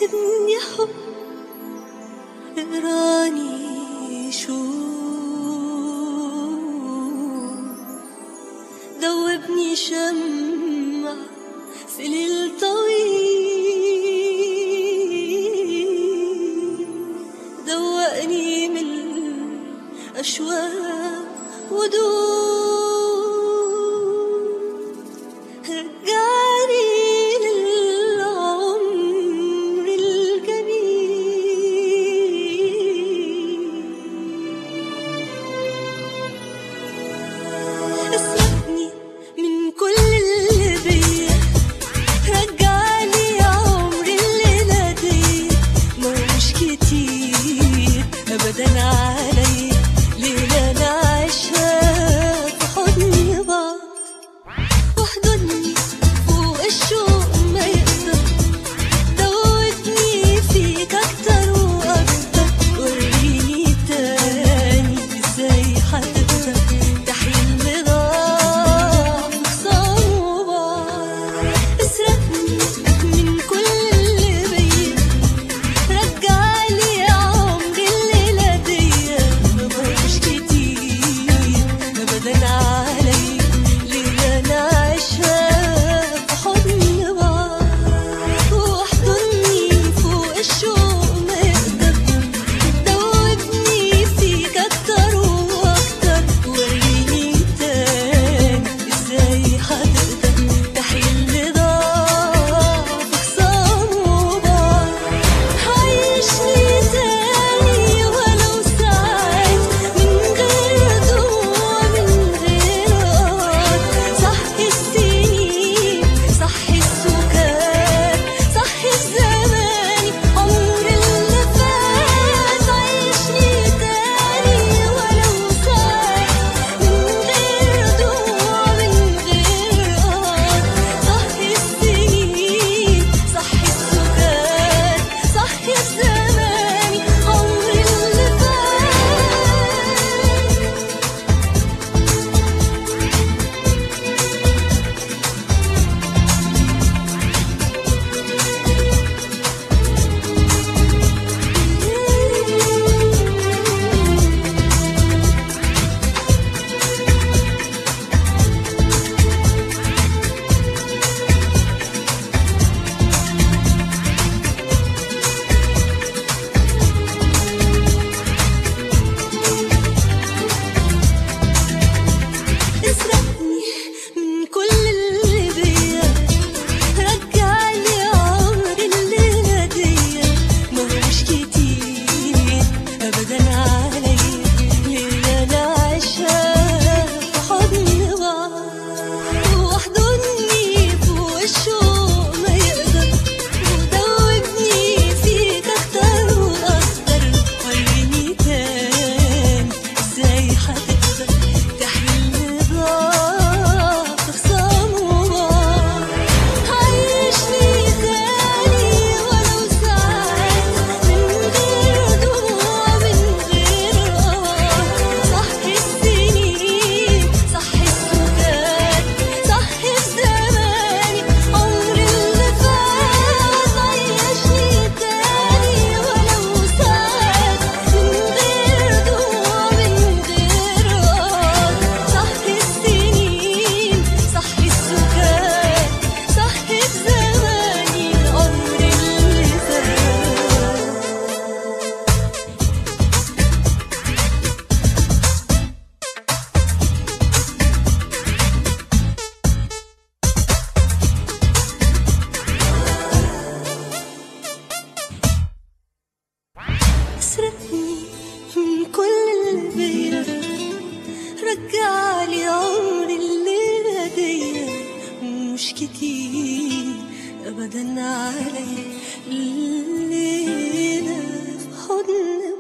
اكتبني حب، اقراني شوق، دوبني شمع في ليل طويل، دوقني من الأشواق ودود، رجعني للعمر الجميل، اسرقني من كل اللي بيا، رجعني عمري الليلة دي، مش كتير أبدا علي ليلة نعيشها في حضن بعض، واحضني فوق الشوق ما يقدر، دوبني فيك أكتر وأكتر، وريني تاني ازاي هتقدر تحيل اللي ضاع في خصام وبعض، اسرقني من كل اللي بيا، رجعلي عمري الليلة دي، مش كتير أبدا علي ليلة نعيشها في حضن بعض، واحضني فوق الشوق ما يقدر، دوبني فيك أكتر وأكتر، وريني تاني ازاي هتقدر تحيل اللي ضاع في خصام وبعض، عيشني تاني ولو ساعات من غير دموع من غير قهر، صحي السنين صحي السكات صحي الزمان عمر اللي فات، عيشني تاني ولو ساعات من غير دموع من غير قهر، صحي السنين صحي السكات صحي الزمان عمر اللي فات. اسرقني من كل اللي بيا، رجعلي عمري الليلة دي، مش كتير أبدا علي ليلة نعيشها في حضن بعض، واحضني فوق الشوق ما يقدر، ودوبني فيك أكتر وأكتر، وريني تاني ازاي هتقدر تحيل اللي ضاع في خصام وبعض، عيشني تاني ولو ساعات من غير دموع من غير قهر، صحي السنين صحي السكات صحي الزمان عمر اللي فات، عيشني تاني ولو ساعات من غير دموع من غير قهر، صحي السنين صحي السكات صحي الزمان عمر اللي فات. اسرقني من كل اللي بيا، رجعلي عمري الليلة دي، مش كتير أبدا علي الليلة في حضن